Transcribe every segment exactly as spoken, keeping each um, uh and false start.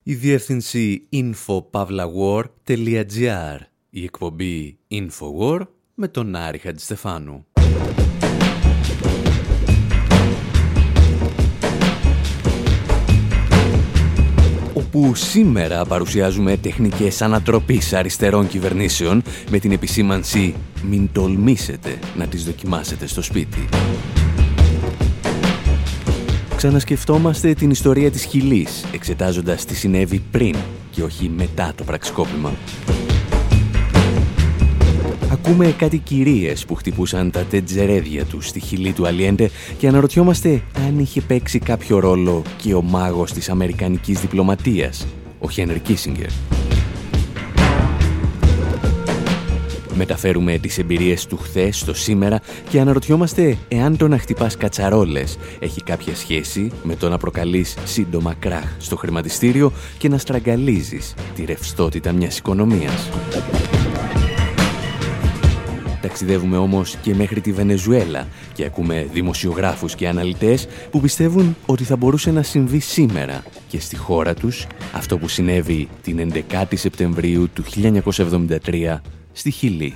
η διεύθυνση info pavla war τελεία gr, η εκπομπή InfoWar με τον Άρη Χατζηστεφάνου. Όπου σήμερα παρουσιάζουμε τεχνικές ανατροπής αριστερών κυβερνήσεων με την επισήμανση «Μην τολμήσετε να τις δοκιμάσετε στο σπίτι». Ξανασκεφτόμαστε την ιστορία της Χιλής, εξετάζοντας τι συνέβη πριν και όχι μετά το πραξικόπημα. Ακούμε κάτι κυρίες που χτυπούσαν τα τετζερέδια τους στη Χιλή του Αλιέντε και αναρωτιόμαστε αν είχε παίξει κάποιο ρόλο και ο μάγος της αμερικανικής διπλωματίας, ο Χένρι Κίσινγκερ. Μεταφέρουμε τις εμπειρίες του χθες στο σήμερα και αναρωτιόμαστε εάν το να χτυπάς κατσαρόλες έχει κάποια σχέση με το να προκαλείς σύντομα κράχ στο χρηματιστήριο και να στραγγαλίζεις τη ρευστότητα μιας οικονομίας. Ταξιδεύουμε όμως και μέχρι τη Βενεζουέλα και ακούμε δημοσιογράφους και αναλυτές που πιστεύουν ότι θα μπορούσε να συμβεί σήμερα και στη χώρα τους αυτό που συνέβη την έντεκα Σεπτεμβρίου του χίλια εννιακόσια εβδομήντα τρία στη Χιλή.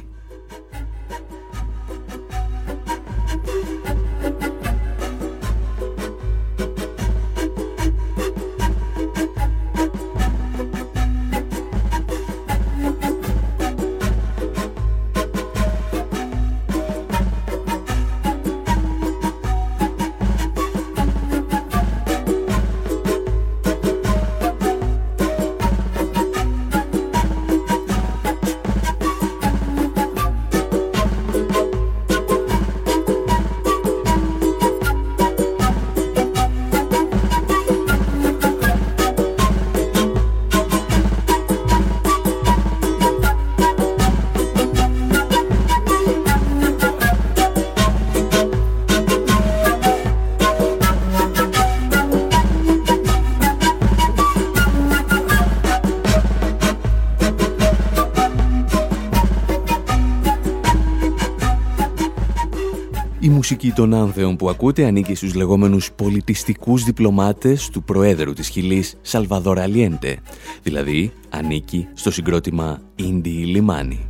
Η μουσική των άνθεων που ακούτε ανήκει στους λεγόμενους πολιτιστικούς διπλωμάτες του Προέδρου της Χιλής, Σαλβαδόρ Αλιέντε, δηλαδή ανήκει στο συγκρότημα Ίντι Λιμάνι.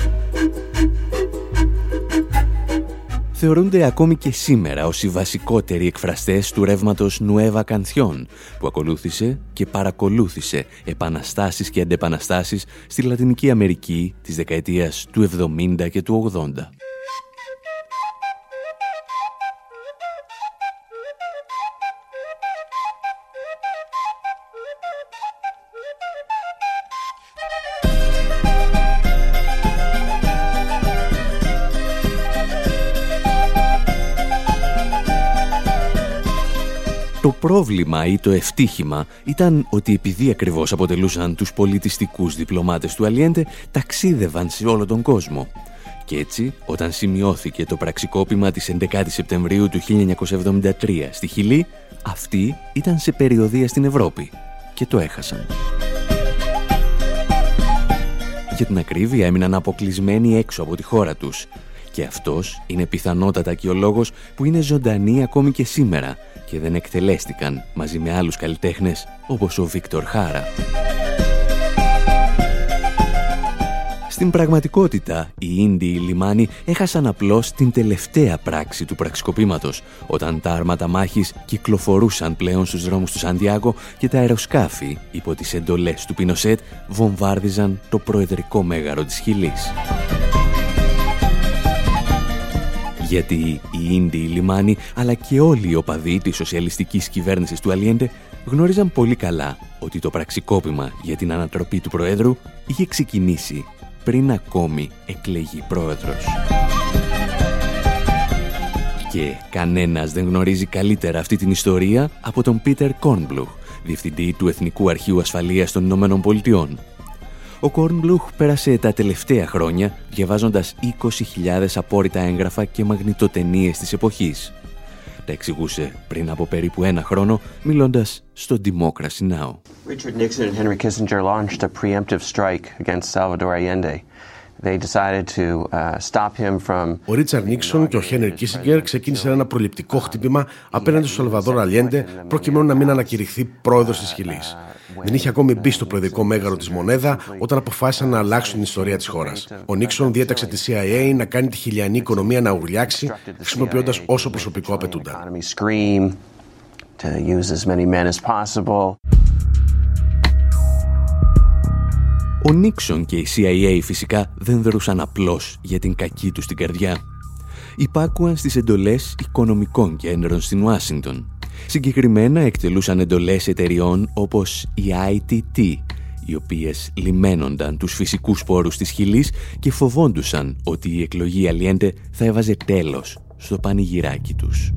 Θεωρούνται ακόμη και σήμερα ως οι βασικότεροι εκφραστές του ρεύματος Νουέβα Κανθιόν, που ακολούθησε και παρακολούθησε επαναστάσεις και αντεπαναστάσεις στη Λατινική Αμερική της δεκαετίας του εβδομήντα και του ογδόντα. Το πρόβλημα ή το ευτύχημα ήταν ότι επειδή ακριβώς αποτελούσαν τους πολιτιστικούς διπλωμάτες του Αλιέντε, ταξίδευαν σε όλο τον κόσμο. Και έτσι, όταν σημειώθηκε το πραξικόπημα της έντεκα Σεπτεμβρίου του χίλια εννιακόσια εβδομήντα τρία στη Χιλή, αυτοί ήταν σε περιοδεία στην Ευρώπη και το έχασαν. Για την ακρίβεια έμειναν αποκλεισμένοι έξω από τη χώρα τους. Και αυτός είναι πιθανότατα και ο λόγος που είναι ζωντανοί ακόμη και σήμερα και δεν εκτελέστηκαν μαζί με άλλους καλλιτέχνες όπως ο Βίκτορ Χάρα. Στην πραγματικότητα, οι Ίντι Λιμάνι έχασαν απλώς την τελευταία πράξη του πραξικοπήματος, όταν τα άρματα μάχης κυκλοφορούσαν πλέον στους δρόμους του Σαντιάγκο και τα αεροσκάφη, υπό τις εντολές του Πινοσέτ, βομβάρδιζαν το προεδρικό μέγαρο της Χιλής. Γιατί οι Ίντι Λιμάνι, αλλά και όλοι οι οπαδοί της σοσιαλιστικής κυβέρνησης του Αλιέντε γνώριζαν πολύ καλά ότι το πραξικόπημα για την ανατροπή του Προέδρου είχε ξεκινήσει πριν ακόμη εκλεγεί πρόεδρος. Και κανένας δεν γνωρίζει καλύτερα αυτή την ιστορία από τον Πίτερ Κόρνμπλουχ, διευθυντή του Εθνικού Αρχείου Ασφαλείας των Ηνωμένων Πολιτειών. Ο Κόρνμπλουχ πέρασε τα τελευταία χρόνια διαβάζοντας είκοσι χιλιάδες απόρριτα έγγραφα και μαγνητοτενίες της εποχής. Τα εξηγούσε πριν από περίπου ένα χρόνο, μιλώντας στο Democracy Now! Richard Nixon and Henry Kissinger launched a preemptive strike against Salvador Allende. They decided to uh, stop him from... Ο Ρίτσαρντ Νίξον και ο Χένρι Κίσινγκερ ξεκίνησαν ένα προληπτικό χτύπημα απέναντι στον Σαλβαδόρ Αλιέντε προκειμένου να μην ανακηρυχθεί πρόεδρος της Χιλής. δεν είχε ακόμη μπει στο προεδρικό μέγαρο της Μονέδα όταν αποφάσισαν να αλλάξουν την ιστορία της χώρας. Ο Νίξον διέταξε τη σι άι έι να κάνει τη χιλιανή οικονομία να ουρλιάξει, χρησιμοποιώντας όσο προσωπικό απαιτούνταν. Ο Νίξον και η σι άι έι φυσικά δεν δρούσαν απλώς για την κακή τους την καρδιά. Υπάκουαν στις εντολές οικονομικών κέντρων στην Ουάσιγκτον. Συγκεκριμένα εκτελούσαν εντολές εταιριών όπως η άι τι τι, οι οποίες λιμένονταν τους φυσικούς πόρους της Χιλής και φοβόντουσαν ότι η εκλογή Αλιέντε θα έβαζε τέλος στο πανηγυράκι τους.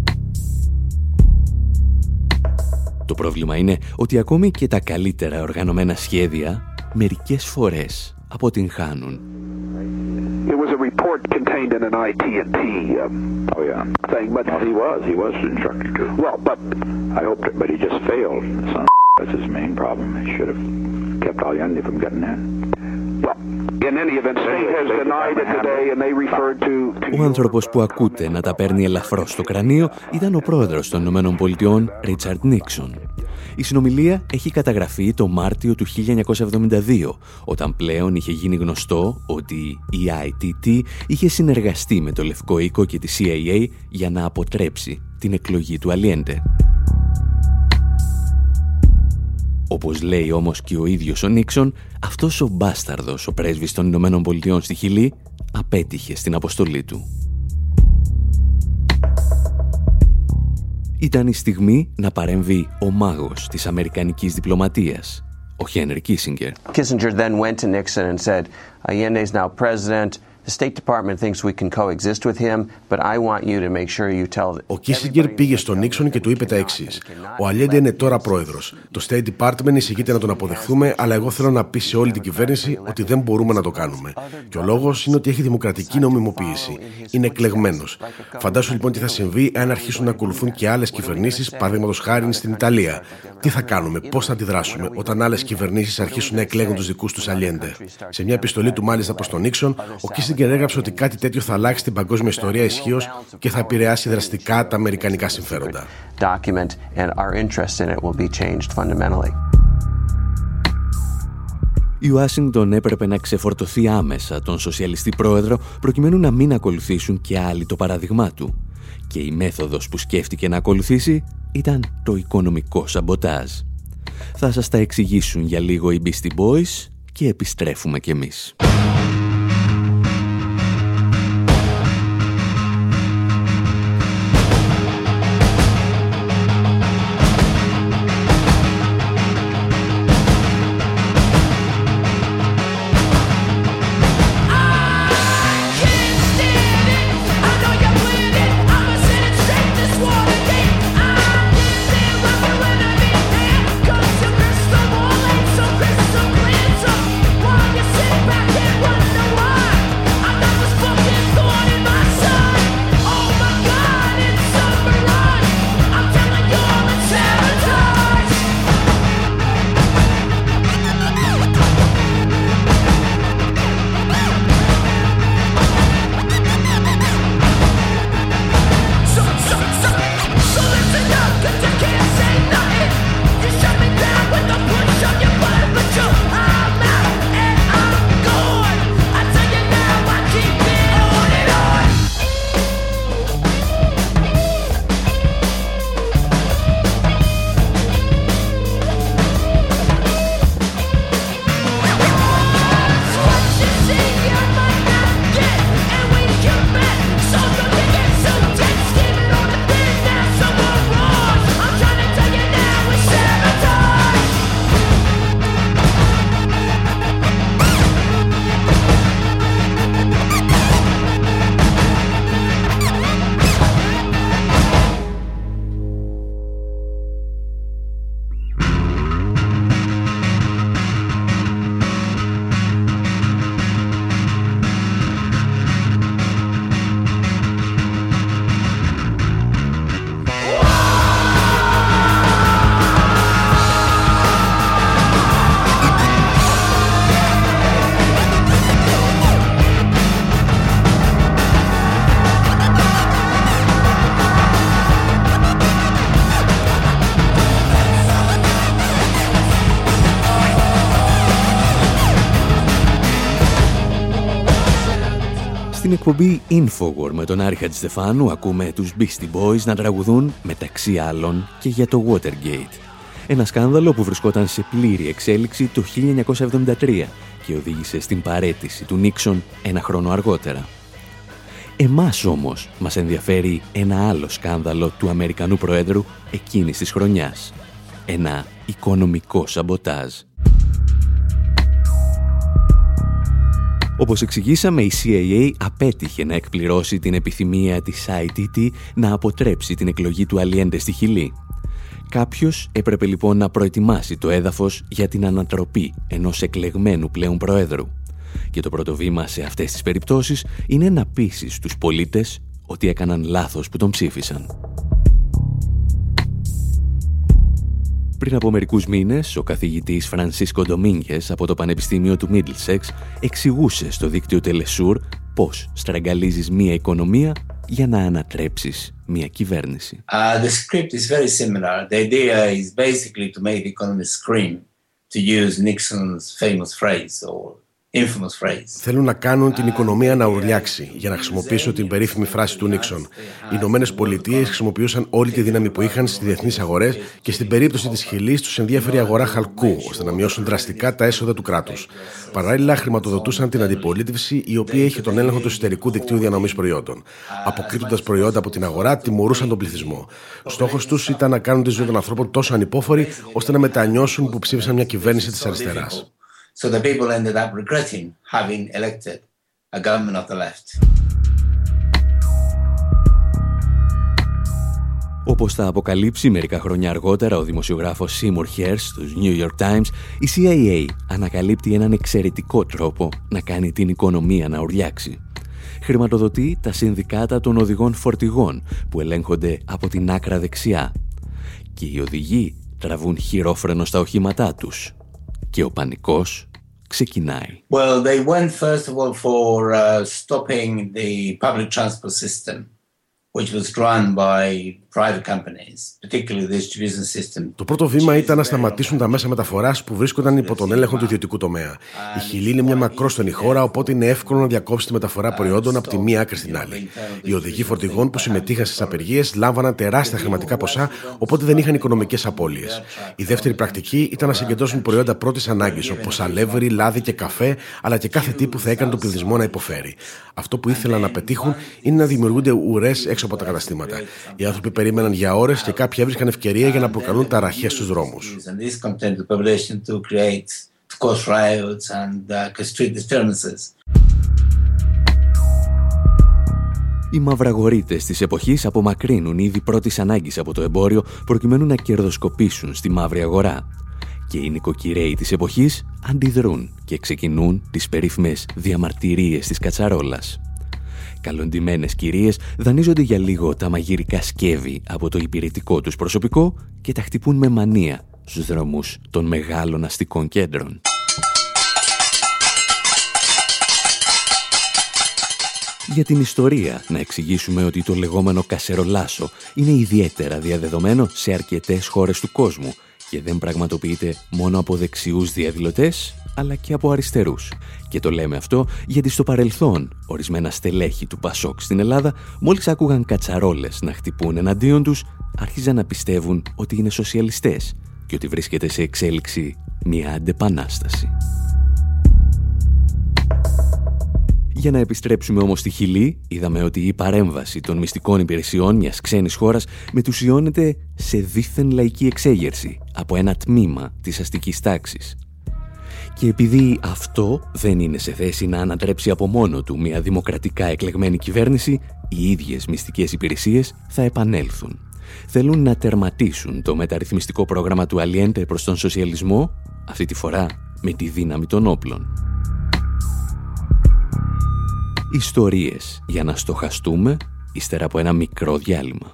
Το πρόβλημα είναι ότι ακόμη και τα καλύτερα οργανωμένα σχέδια μερικές φορές αποτυγχάνουν. It was a report contained in an άι τι and T um, oh yeah thing, but well, he was he was instructed to. Well, but I hoped it, but he just failed. Son that's his main problem. He should have kept Allende from getting in. Well, in any event, State has denied it today and they referred to. Ο άνθρωπος που ακούτε να τα παίρνει ελαφρώς στο κρανίο ήταν ο πρόεδρος των Ηνωμένων Πολιτειών, Ρίτσαρντ Νίξον. Η συνομιλία έχει καταγραφεί το Μάρτιο του χίλια εννιακόσια εβδομήντα δύο, όταν πλέον είχε γίνει γνωστό ότι η άι τι τι είχε συνεργαστεί με το Λευκό Οίκο και τη σι άι έι για να αποτρέψει την εκλογή του Αλιέντε. Όπως λέει όμως και ο ίδιος ο Νίξον, αυτός ο μπάσταρδος, ο πρέσβης των Ηνωμένων Πολιτειών στη Χιλή, απέτυχε στην αποστολή του. Ήταν η στιγμή να παρέμβει ο μάγος της αμερικανικής διπλωματίας, ο Χένρι Κίσινγκερ. Kissinger then went to Nixon and said, Allende is now president. The State Department thinks we can coexist with him, but I want you to make sure you tell. Ο Κίσινγκερ πήγε στον Νίξον και του είπε τα εξής. Ο Αλιέντε είναι τώρα πρόεδρος. Το State Department εισηγείται να τον αποδεχθούμε, αλλά εγώ θέλω να πει σε όλη την κυβέρνηση ότι δεν μπορούμε να το κάνουμε. Και ο λόγος είναι ότι έχει δημοκρατική νομιμοποίηση. Είναι εκλεγμένος. Φαντάσου λοιπόν τι θα συμβεί αν αρχίσουν να ακολουθούν και άλλες κυβερνήσεις, παραδείγματος χάριν στην Ιταλία. Τι θα κάνουμε, πώς θα αντιδράσουμε όταν άλλες κυβερνήσεις αρχίσουν να εκλέγουν τους δικούς τους Αλιέντε. Σε μια επιστολή του μάλιστα προς τον Νίξον, ο Κίσινγκερ έγραψε ότι κάτι τέτοιο θα αλλάξει την παγκόσμια ιστορία ισχύως και θα επηρεάσει δραστικά τα αμερικανικά συμφέροντα. Η Ουάσιγκτον έπρεπε να ξεφορτωθεί άμεσα τον σοσιαλιστή πρόεδρο προκειμένου να μην ακολουθήσουν και άλλοι το παράδειγμά του. Και η μέθοδος που σκέφτηκε να ακολουθήσει ήταν το οικονομικό σαμποτάζ. Θα σας τα εξηγήσουν για λίγο οι Beastie Boys και επιστρέφουμε κι εμείς. Back in Στην εκπομπή Infowar με τον Άρη Χατζηστεφάνου ακούμε τους Beastie Boys να τραγουδούν μεταξύ άλλων και για το Watergate. Ένα σκάνδαλο που βρισκόταν σε πλήρη εξέλιξη το χίλια εννιακόσια εβδομήντα τρία και οδήγησε στην παραίτηση του Νίξον ένα χρόνο αργότερα. Εμάς όμως μας ενδιαφέρει ένα άλλο σκάνδαλο του Αμερικανού Προέδρου εκείνης της χρονιάς. Ένα οικονομικό σαμποτάζ. Όπως εξηγήσαμε, η σι άι έι απέτυχε να εκπληρώσει την επιθυμία της άι τι τι να αποτρέψει την εκλογή του Αλιέντε στη Χιλή. Κάποιος έπρεπε λοιπόν να προετοιμάσει το έδαφος για την ανατροπή ενός εκλεγμένου πλέον προέδρου. Και το πρώτο βήμα σε αυτές τις περιπτώσεις είναι να πείσεις τους πολίτες ότι έκαναν λάθος που τον ψήφισαν. Πριν από μερικούς μήνες, ο καθηγητής Φρανσίσκο Ντομίνγκες από το Πανεπιστήμιο του Μίντλσεξ εξηγούσε στο δίκτυο Τελεσούρ πώς στραγγαλίζεις μία οικονομία για να ανατρέψεις μία κυβέρνηση. Uh, the script is very similar. The idea is basically to make the economy scream, to use Nixon's famous phrase or Θέλουν να κάνουν την οικονομία να ουρλιάξει, για να χρησιμοποιήσω την περίφημη φράση του Νίξον. Οι Ηνωμένες Πολιτείες χρησιμοποιούσαν όλη τη δύναμη που είχαν στις διεθνείς αγορές και στην περίπτωση της Χιλής τους ενδιαφέρει η αγορά χαλκού, ώστε να μειώσουν δραστικά τα έσοδα του κράτους. Παράλληλα, χρηματοδοτούσαν την αντιπολίτευση, η οποία είχε τον έλεγχο του εσωτερικού δικτύου διανομής προϊόντων. Αποκρύπτοντας προϊόντα από την αγορά, τιμωρούσαν τον πληθυσμό. Στόχος τους ήταν να κάνουν τη ζωή των ανθρώπων τόσο ανυπόφορη, ώστε να μετανιώσουν που ψήφισαν μια κυβέρνηση της αριστεράς. So the people ended up regretting having elected a government of the left. Όπως θα αποκαλύψει μερικά χρόνια αργότερα ο δημοσιογράφος Σίμουρ Χέρς στους New York Times, η σι άι έι ανακαλύπτει έναν εξαιρετικό τρόπο να κάνει την οικονομία να ουρλιάξει. Χρηματοδοτεί τα συνδικάτα των οδηγών φορτηγών που ελέγχονται από την άκρα δεξιά. Και οι οδηγοί τραβούν χειρόφρενο στα οχήματά τους. Και ο πανικός ξεκινάει. Well, they went first of all for uh, stopping the public transport system, which was run by private companies, particularly the distribution system. Το πρώτο βήμα ήταν να σταματήσουν τα μέσα μεταφοράς που βρίσκονταν υπό τον έλεγχο του ιδιωτικού τομέα. Η Χιλή είναι μια μακρόστενη χώρα, οπότε είναι εύκολο να διακόψει τη μεταφορά προϊόντων από τη μία άκρη στην άλλη. Οι οδηγοί φορτηγών που συμμετείχαν στις απεργίες λάμβαναν τεράστια χρηματικά ποσά, οπότε δεν είχαν οικονομικές απώλειες. Η δεύτερη πρακτική ήταν να συγκεντρώσουν προϊόντα πρώτης ανάγκης, όπως αλεύρι, λάδι και καφέ, αλλά και κάθε τι που θα έκανε τον πληθυσμό να υποφέρει. Αυτό που ήθελαν να πετύχουν είναι να δημιουργούνται ουρές έξω από τα καταστήματα. Οι άνθρωποι περίμεναν για ώρες και κάποιοι έβρισκαν ευκαιρία για να προκαλούν ταραχές στους δρόμους. Οι μαυραγορείτες της εποχής απομακρύνουν είδη πρώτης ανάγκης από το εμπόριο προκειμένου να κερδοσκοπήσουν στη μαύρη αγορά. Και οι νοικοκυρέοι της εποχής αντιδρούν και ξεκινούν τις περίφημες διαμαρτυρίες της κατσαρόλας. Καλοντυμένες κυρίες δανείζονται για λίγο τα μαγειρικά σκεύη από το υπηρετικό τους προσωπικό και τα χτυπούν με μανία στους δρόμους των μεγάλων αστικών κέντρων. Για την ιστορία να εξηγήσουμε ότι το λεγόμενο κασερολάσο είναι ιδιαίτερα διαδεδομένο σε αρκετές χώρες του κόσμου και δεν πραγματοποιείται μόνο από δεξιούς διαδηλωτές, αλλά και από αριστερούς. Και το λέμε αυτό γιατί στο παρελθόν ορισμένα στελέχη του Πασόκ στην Ελλάδα, μόλις άκουγαν κατσαρόλες να χτυπούν εναντίον τους, άρχιζαν να πιστεύουν ότι είναι σοσιαλιστές και ότι βρίσκεται σε εξέλιξη μια αντεπανάσταση. Για να επιστρέψουμε όμως στη Χιλή, είδαμε ότι η παρέμβαση των μυστικών υπηρεσιών μιας ξένης χώρας μετουσιώνεται σε δίθεν λαϊκή εξέγερση από ένα τμήμα της αστικής τάξης. Και επειδή αυτό δεν είναι σε θέση να ανατρέψει από μόνο του μια δημοκρατικά εκλεγμένη κυβέρνηση, οι ίδιες μυστικές υπηρεσίες θα επανέλθουν. Θέλουν να τερματίσουν το μεταρρυθμιστικό πρόγραμμα του Αλιέντε προς τον σοσιαλισμό, αυτή τη φορά με τη δύναμη των όπλων. Ιστορίες για να στοχαστούμε ύστερα από ένα μικρό διάλειμμα.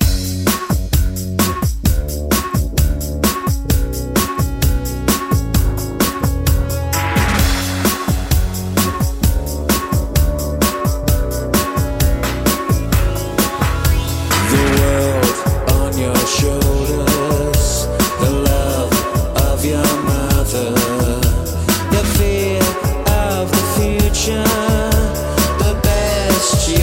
The best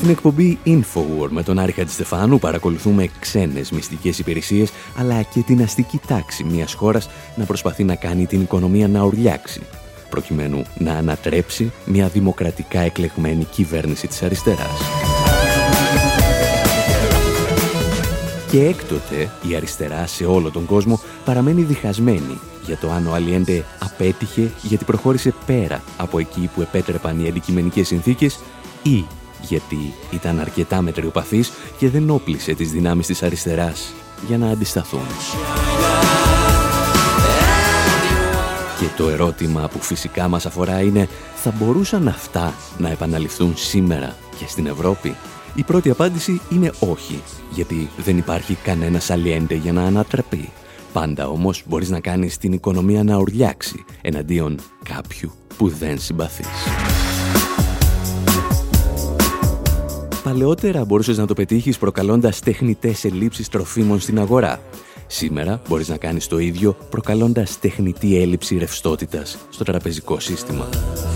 Στην εκπομπή Infowar με τον Άρη Χατζηστεφάνου παρακολουθούμε ξένες μυστικές υπηρεσίες αλλά και την αστική τάξη μιας χώρας να προσπαθεί να κάνει την οικονομία να ουρλιάξει προκειμένου να ανατρέψει μια δημοκρατικά εκλεγμένη κυβέρνηση της αριστεράς. Και έκτοτε η αριστερά σε όλο τον κόσμο παραμένει διχασμένη για το αν ο Αλιέντε απέτυχε γιατί προχώρησε πέρα από εκεί που επέτρεπαν οι αντικειμενικές συνθήκες ή γιατί ήταν αρκετά μετριοπαθής και δεν όπλησε τις δυνάμεις της αριστεράς για να αντισταθούν. Και το ερώτημα που φυσικά μας αφορά είναι, θα μπορούσαν αυτά να επαναληφθούν σήμερα και στην Ευρώπη? Η πρώτη απάντηση είναι όχι, γιατί δεν υπάρχει κανένας Αλιέντε για να ανατραπεί. Πάντα όμως μπορείς να κάνεις την οικονομία να ουρλιάξει εναντίον κάποιου που δεν συμπαθείς. Παλαιότερα μπορούσες να το πετύχεις προκαλώντας τεχνητές ελλείψεις τροφίμων στην αγορά. Σήμερα μπορείς να κάνεις το ίδιο προκαλώντας τεχνητή έλλειψη ρευστότητας στο τραπεζικό σύστημα.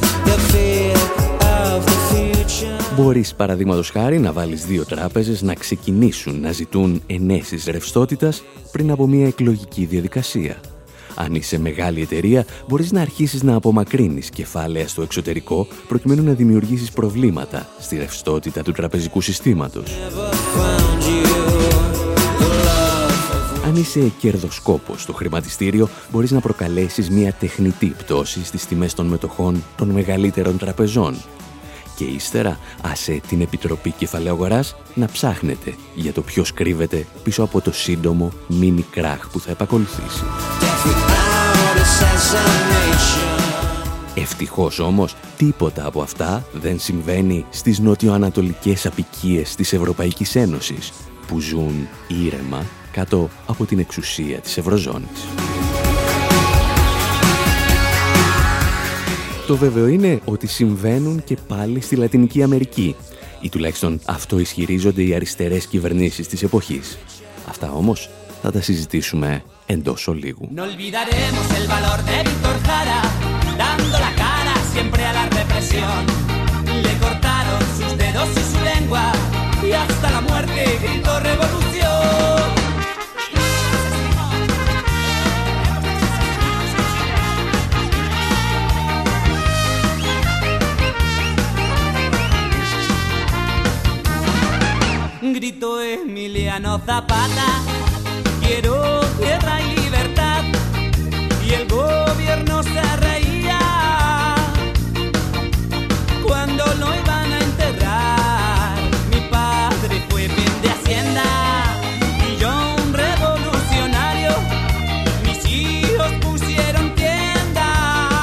Μπορείς παραδείγματος χάρη να βάλεις δύο τράπεζες να ξεκινήσουν να ζητούν ενέσεις ρευστότητας πριν από μια εκλογική διαδικασία. Αν είσαι μεγάλη εταιρεία, μπορείς να αρχίσεις να απομακρύνεις κεφάλαια στο εξωτερικό προκειμένου να δημιουργήσεις προβλήματα στη ρευστότητα του τραπεζικού συστήματος. Αν είσαι κερδοσκόπος στο χρηματιστήριο, μπορείς να προκαλέσεις μια τεχνητή πτώση στις τιμές των μετοχών των μεγαλύτερων τραπεζών. Και ύστερα άσε την Επιτροπή Κεφαλαίου Αγοράς να ψάχνετε για το ποιος κρύβεται πίσω από το σύντομο μίνι κράχ που θα επακολουθήσει. Ευτυχώς όμως, τίποτα από αυτά δεν συμβαίνει στις νοτιοανατολικές αποικίες της Ευρωπαϊκής Ένωσης, που ζουν ήρεμα κάτω από την εξουσία της Ευρωζώνης. Το βέβαιο είναι ότι συμβαίνουν και πάλι στη Λατινική Αμερική, ή τουλάχιστον αυτό ισχυρίζονται οι αριστερές κυβερνήσεις της εποχής. Αυτά όμως θα τα συζητήσουμε εντός ολίγου. Grito Emiliano Zapata, quiero tierra y libertad, y el gobierno se reía cuando lo iban a enterrar. Mi padre fue bien de hacienda y yo un revolucionario, mis hijos pusieron tienda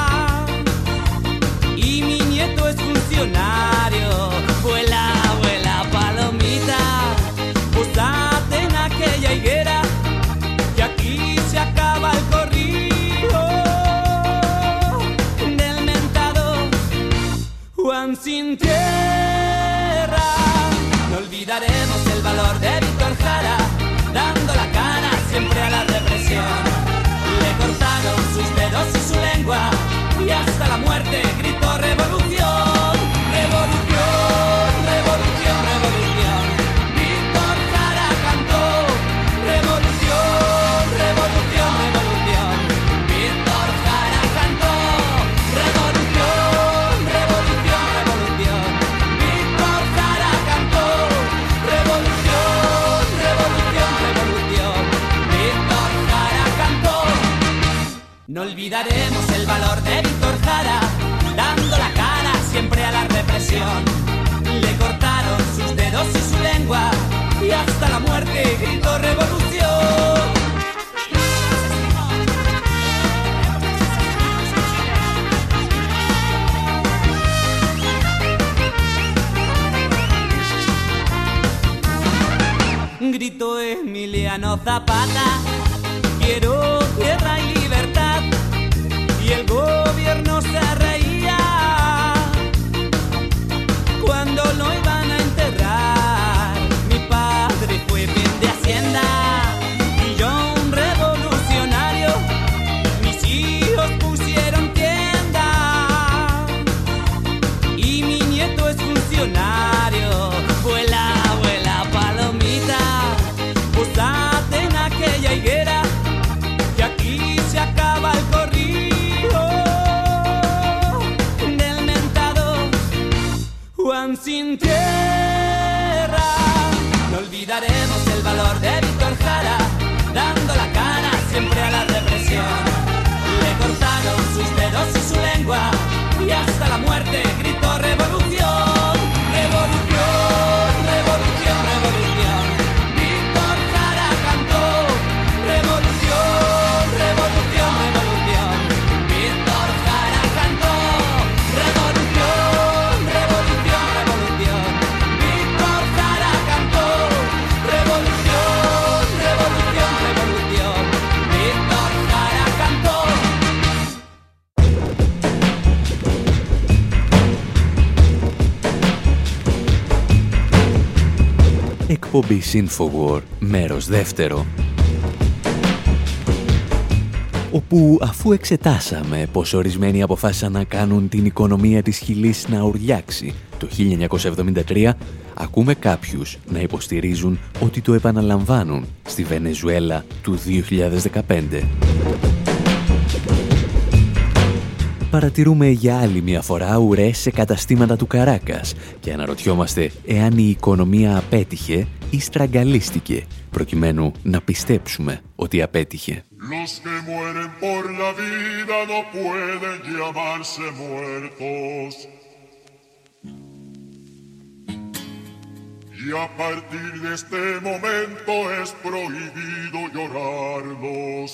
y mi nieto es funcionario. Vuela, vuela palomita, posate en aquella higuera, que aquí se acaba el corrido del mentado Juan sin tierra. No olvidaremos el valor de Víctor Jara, dando la cara siempre a la represión. Le cortaron sus dedos y su lengua, y hasta la muerte gritó revolución, revolución, revolución, revolución. Víctor Jara cantó revolución, revolución, revolución. Víctor Jara cantó revolución, revolución, revolución. Víctor Jara cantó revolución, revolución, revolución. Víctor Jara cantó. No olvidaremos el valor de Víctor Jara, dando la cara siempre a la represión. Le cortaron sus dedos y su lengua, y hasta la muerte gritó revolución. Gritó Emiliano Zapata, quiero tierra y libertad, y el gobierno se reía cuando lo iban a enterrar. Mi padre fue bien de hacienda y yo un revolucionario, mis hijos pusieron tienda y mi nieto es funcionario. Juan sin tierra. No olvidaremos el valor de Víctor Jara, dando la cara siempre a la represión. Le cortaron sus dedos y su lengua y hasta la muerte gritó revolución, revolución, revolución, revolución. Víctor Jara cantó revolución, revolución, revolución. Víctor Jara cantó revolución, revolución, revolución. Víctor Jara cantó revolución, revolución, revolución. Víctor Jara cantó. Εκπομπή Infowar, μέρος δεύτερο. Όπου αφού εξετάσαμε πως ορισμένοι αποφάσισαν να κάνουν την οικονομία της Χιλής να ουρλιάξει το χίλια εννιακόσια εβδομήντα τρία, ακούμε κάποιους να υποστηρίζουν ότι το επαναλαμβάνουν στη Βενεζουέλα του δύο χιλιάδες δεκαπέντε. Παρατηρούμε για άλλη μια φορά ουρές σε καταστήματα του Καράκας και αναρωτιόμαστε εάν η οικονομία απέτυχε ή στραγγαλίστηκε, προκειμένου να πιστέψουμε ότι απέτυχε. Los que mueren por la vida no pueden llamarse muertos. Y a partir de este momento es prohibido llorarlos.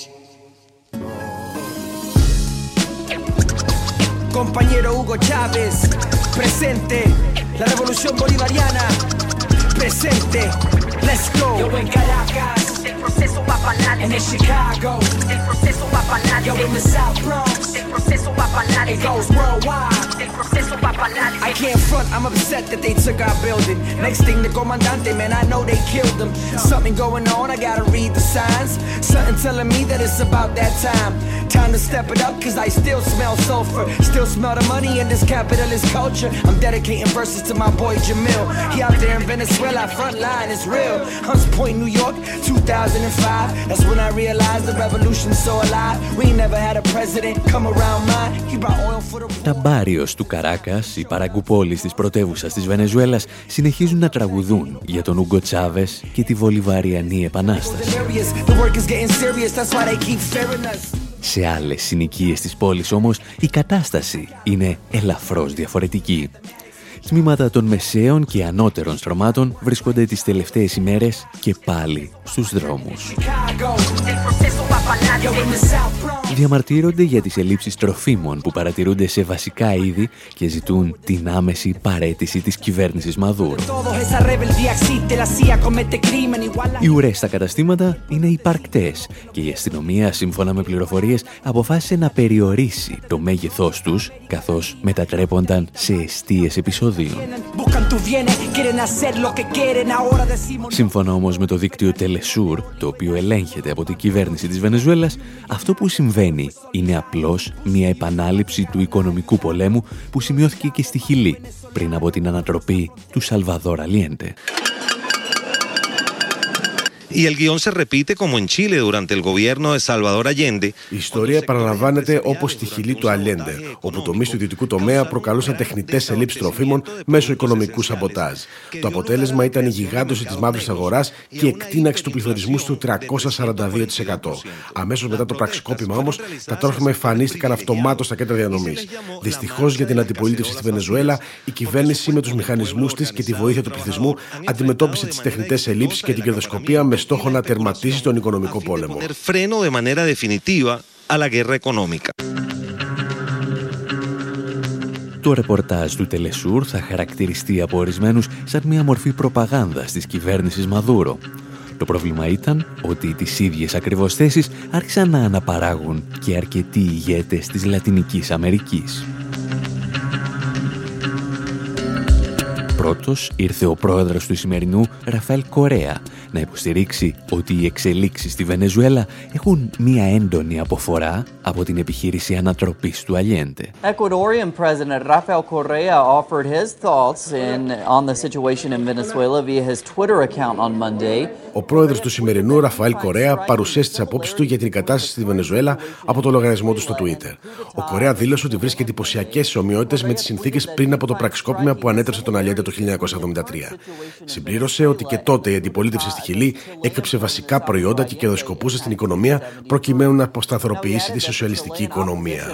Compañero Hugo Chávez, presente, la revolución bolivariana, presente, let's go. Yo en Caracas, el proceso va para nadie. En Chicago, el proceso va para nadie. Yo in the South Bronx, el proceso va para nadie. It goes worldwide, el proceso va para nadie. I can't front, I'm upset that they took our building. Next thing, the comandante, man, I know they killed him. Something going on, I gotta read the signs. Something telling me that it's about that time. Time to step it up, cause I still smell sulfur. Still smell the money in this capitalist culture. I'm dedicating verses to my boy Jamil. He out there in Venezuela, front line is real. Hunts Point, New York, two thousand five. That's when I realized the revolution's so alive. We ain't never had a president come around mine. He brought oil for the... Τα μπάριος του Καράκας, η παραγκουπόλης της πρωτεύουσας της Βενεζουέλας, συνεχίζουν να τραγουδούν για τον Ούγκο Τσάβες και τη Βολιβαριανή Επανάσταση. Σε άλλες συνοικίες της πόλης όμως η κατάσταση είναι ελαφρώς διαφορετική. Τμήματα των μεσαίων και ανώτερων στρωμάτων βρίσκονται τις τελευταίες ημέρες και πάλι στους δρόμους. Διαμαρτύρονται για τις ελλείψεις τροφίμων που παρατηρούνται σε βασικά είδη και ζητούν την άμεση παραίτηση της κυβέρνησης Μαδούρο. Οι ουρές στα καταστήματα είναι υπαρκτές και η αστυνομία, σύμφωνα με πληροφορίες, αποφάσισε να περιορίσει το μέγεθός τους, καθώς μετατρέπονταν σε εστίες επεισοδίων. Σύμφωνα όμως με το δίκτυο Τελεσούρ, το οποίο ελέγχεται από την κυβέρνηση της Βενεζουέλας, αυτό που συμβαίνει είναι απλώς μια επανάληψη του οικονομικού πολέμου που σημειώθηκε και στη Χιλή πριν από την ανατροπή του Σαλβαδόρ Αλιέντε. Y el guión se repite como en Chile durante el gobierno de Salvador Allende. Η ιστορία επαναλαμβάνεται όπως στη Χιλή του Αλιέντε, όπου τομείς του ιδιωτικού τομέα προκαλούσαν τεχνητές ελλείψεις τροφίμων μέσω οικονομικού σαμποτάζ. Το αποτέλεσμα ήταν η γιγάντωση της μαύρης αγοράς και η εκτείναξη του πληθωρισμού στο τριακόσια σαράντα δύο τοις εκατό. Αμέσως μετά το πραξικόπημα όμως, τα τρόφιμα εμφανίστηκαν αυτομάτως στα κέντρα διανομής. Δυστυχώς για την αντιπολίτευση στη Βενεζουέλα, η κυβέρνηση με τους μηχανισμούς της και τη βοήθεια του πληθυσμού αντιμετώπισε τις τεχνητές ελλείψεις και την κερδοσκοπία με στόχο να τερματίσει τον οικονομικό πόλεμο. Το ρεπορτάζ του Τελεσούρ θα χαρακτηριστεί από ορισμένους σαν μια μορφή προπαγάνδας της κυβέρνησης Μαδούρο. Το πρόβλημα ήταν ότι τις ίδιες ακριβώς θέσεις άρχισαν να αναπαράγουν και αρκετοί ηγέτες της Λατινικής Αμερικής. Πρώτος ήρθε ο πρόεδρος του Ισημερινού, Ραφαέλ Κορέα, να υποστηρίξει ότι οι εξελίξεις στη Βενεζουέλα έχουν μία έντονη αποφορά από την επιχείρηση ανατροπής του Αλιέντε. Ecuadorian President Rafael Correa offered his thoughts in, on the situation in Venezuela via his Twitter account on Monday. Ο πρόεδρος του Σημερινού, Ραφαέλ Κορέα, παρουσίασε τις απόψεις του για την κατάσταση στη Βενεζουέλα από το λογαριασμό του στο Twitter. Ο Κορέα δήλωσε ότι βρίσκει εντυπωσιακές ομοιότητες με τις συνθήκες πριν από το πραξικόπημα που ανέτρεψε τον Αλιέντε το χίλια εννιακόσια εβδομήντα τρία. Συμπλήρωσε ότι και τότε η αντιπολίτευση στη Χιλή έκρυψε βασικά προϊόντα και κερδοσκοπούσε στην οικονομία προκειμένου να αποσταθεροποιήσει τη σοσιαλιστική οικονομία.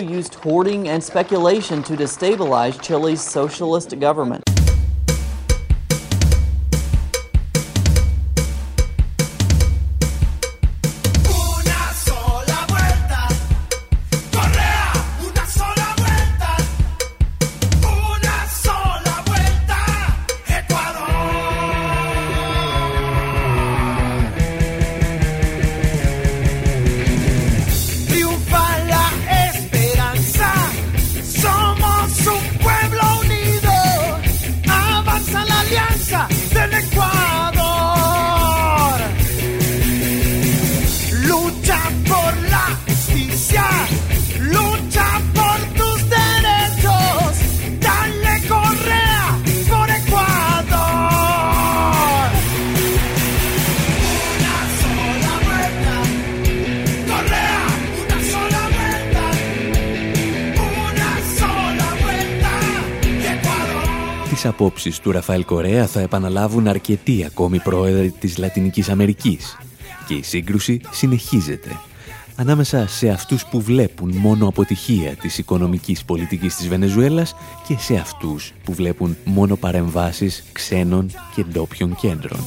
Τις απόψεις του Ραφαέλ Κορέα θα επαναλάβουν αρκετοί ακόμη πρόεδροι της Λατινικής Αμερικής και η σύγκρουση συνεχίζεται ανάμεσα σε αυτούς που βλέπουν μόνο αποτυχία της οικονομικής πολιτικής της Βενεζουέλας και σε αυτούς που βλέπουν μόνο παρεμβάσεις ξένων και ντόπιων κέντρων.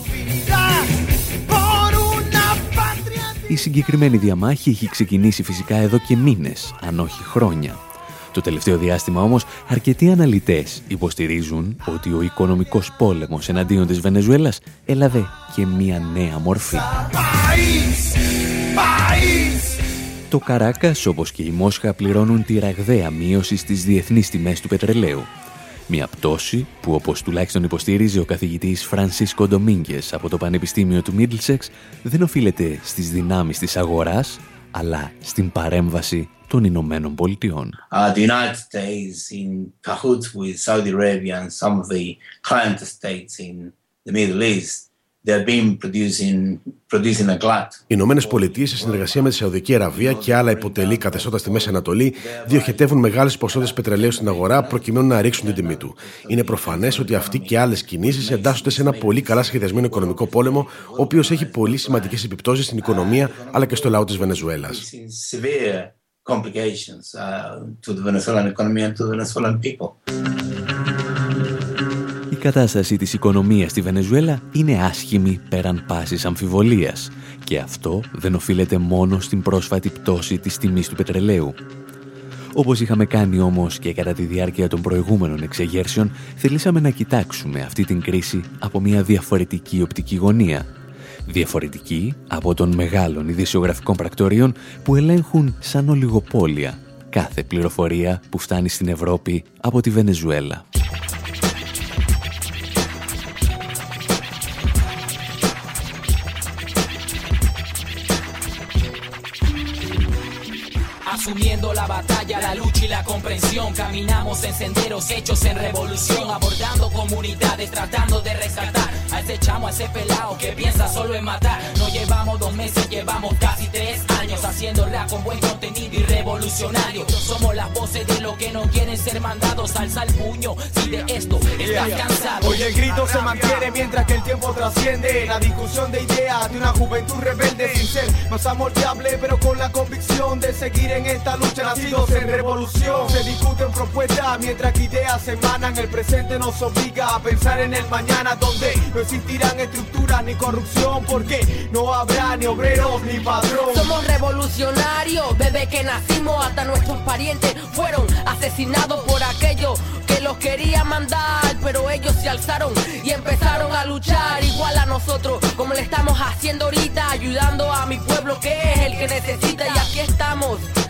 Η συγκεκριμένη διαμάχη έχει ξεκινήσει φυσικά εδώ και μήνες, αν όχι χρόνια. Το τελευταίο διάστημα όμως αρκετοί αναλυτές υποστηρίζουν ότι ο οικονομικός πόλεμος εναντίον της Βενεζουέλας έλαβε και μία νέα μορφή. Το Καράκας, όπως και η Μόσχα, πληρώνουν τη ραγδαία μείωση στις διεθνείς τιμές του πετρελαίου. Μια πτώση που, όπως τουλάχιστον υποστηρίζει ο καθηγητής Φρανσίσκο Ντομίνγκες από το Πανεπιστήμιο του Μίντλσεξ, δεν οφείλεται στις δυνάμεις της αγοράς, αλλά στην παρέμβαση των Ηνωμένων Πολιτειών. Uh, the United States in cahoots with Saudi Arabia and some of the client states in the Middle East, they've been producing producing a glut. Οι Ηνωμένες Πολιτείες, σε συνεργασία με τη Σαουδική Αραβία και άλλα υποτελή καθεστώτα στη Μέση Ανατολή, διοχετεύουν μεγάλες ποσότητες πετρελαίου στην αγορά προκειμένου να ρίξουν την τιμή του. Είναι προφανές ότι αυτοί και άλλες κινήσεις εντάσσονται σε ένα πολύ καλά σχεδιασμένο οικονομικό πόλεμο, ο οποίος έχει πολύ σημαντικές επιπτώσεις στην οικονομία αλλά και στο λαό της Βενεζουέλας. Complications uh, to the Venezuelan economy and to the Venezuelan people. Η κατάσταση της οικονομίας στη Βενεζουέλα είναι άσχημη πέραν πάσης αμφιβολίας και αυτό δεν οφείλεται μόνο στην πρόσφατη πτώση της τιμής του πετρελαίου. Όπως είχαμε κάνει όμως και κατά τη διάρκεια των προηγούμενων εξεγέρσεων, θελήσαμε να κοιτάξουμε αυτή την κρίση από μια διαφορετική οπτική γωνία. Διαφορετική από των μεγάλων ειδησιογραφικών πρακτορείων που ελέγχουν σαν ολιγοπόλια κάθε πληροφορία που φτάνει στην Ευρώπη από τη Βενεζουέλα. Asumiendo la batalla, la lucha y la comprensión, caminamos en senderos hechos en revolución, abordando comunidades, tratando de rescatar a ese chamo, a ese pelao que piensa solo en matar. No llevamos dos meses, llevamos casi tres años haciendo rap con buen contenido y revolucionario. Somos las voces de los que no quieren ser mandados. Alza el puño si de esto estás cansado. Hoy el grito se mantiene mientras que el tiempo trasciende. La discusión de ideas de una juventud rebelde sin ser más amoldeable, pero con la convicción de seguir en esta lucha, nacidos en revolución. Se discuten propuestas mientras que ideas emanan. El presente nos obliga a pensar en el mañana, donde no existirán estructuras ni corrupción, porque no habrá ni obreros ni padrón. Somos revolucionarios desde que nacimos, hasta nuestros parientes fueron asesinados por aquellos que los querían mandar, pero ellos se alzaron y empezaron a luchar igual a nosotros, como le estamos haciendo ahorita, ayudando a mi pueblo que es el que necesita, y aquí estamos